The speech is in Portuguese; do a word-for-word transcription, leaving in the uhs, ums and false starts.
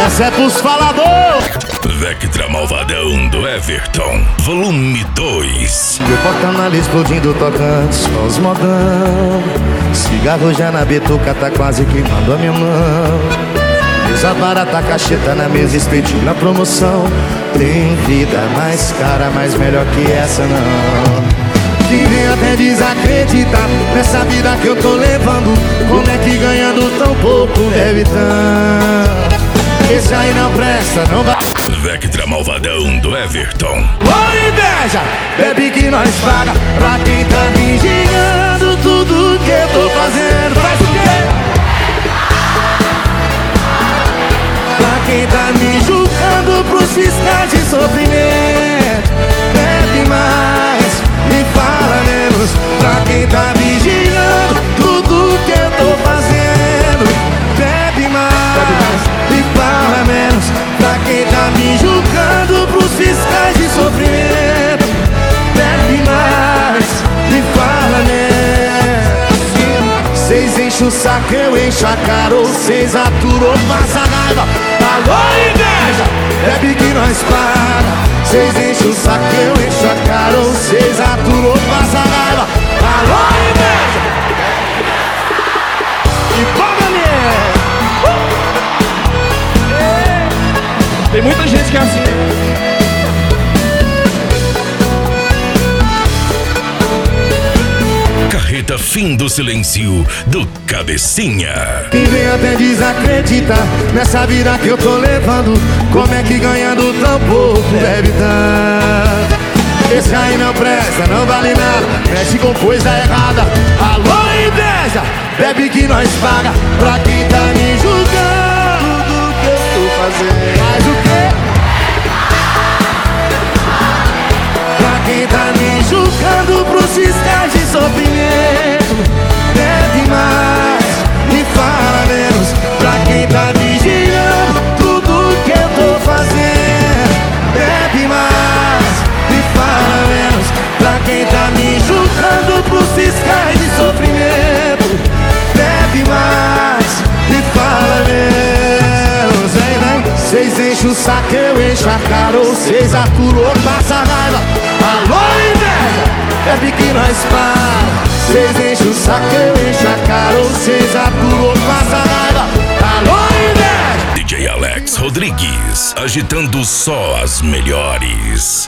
Essa é pros falador. Vectra Malvadão do Everton, volume dois. Meu porta-malas explodindo, tocando só os modão. Cigarro já na betuca, tá quase queimando a minha mão. Mesa barata, cacheta na mesa, espetinho na promoção. Tem vida mais cara, mas melhor que essa não. Que vem até desacreditar nessa vida que eu tô levando. Como é que ganhando tão pouco deve tanto? Esse aí não presta, não vai. Vectra Malvadão do Everton. Ô inveja, bebe que nós paga. Pra quem tá vigiando tudo que eu tô fazendo. Faz o quê? Pra quem tá me julgando pros fiscais de sofrimento. Bebe mais, me fala menos. Pra quem tá vigiando tudo que eu tô fazendo. Bebe mais, me fala menos. Pra quem tá me julgando pros fiscais de sofrimento. Bebe mais, me fala menos. Cês enchem o saco, eu encho a cara. Ou cês aturam, passa raiva. Alô inveja, bebe que nós paga. Cês enchem o saco, eu encho a cara. Ou cês aturam, passa raiva. Alô inveja. E paga uh! Tem muita gente que é assim. Carreta Fim do Silêncio do Cabecinha. E vem até desacreditar nessa vida que eu tô levando. Como é que ganhando tão pouco deve tanto? Esse aí não presta, não vale nada, mexe com coisa errada. Alô inveja, bebe que nós paga. Pra quem tá me julgando tudo que eu tô fazendo. Faz o quê? Pra quem tá me julgando pros fiscais de sofrimento. Bebe mais, me fala menos. Pra quem tá vigiando tudo que eu tô fazendo. Bebe mais, me fala menos. Pra quem tá me julgando pros fiscais de sofrimento. Bebe mais, me fala menos. Vem, vem. Cês enchem o saco, eu encho a cara. Ou cês aturam, passa raiva. Alô inveja, bebe que nós para. Cês enchem o saco, eu encho a cara. Ou cês aturam, passa raiva. Alô inveja. D J Alex Rodrigues, agitando só as melhores.